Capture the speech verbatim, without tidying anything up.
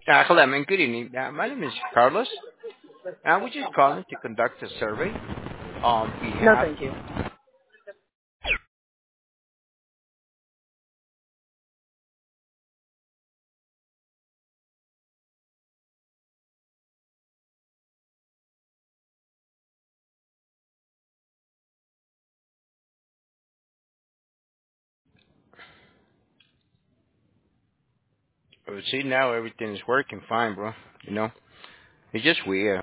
Uh, hello, man. Good evening. Uh, my name is Carlos. I was just calling to conduct a survey on No, behalf. thank you. uh, See, now everything is working fine, bro. You know, it's just weird.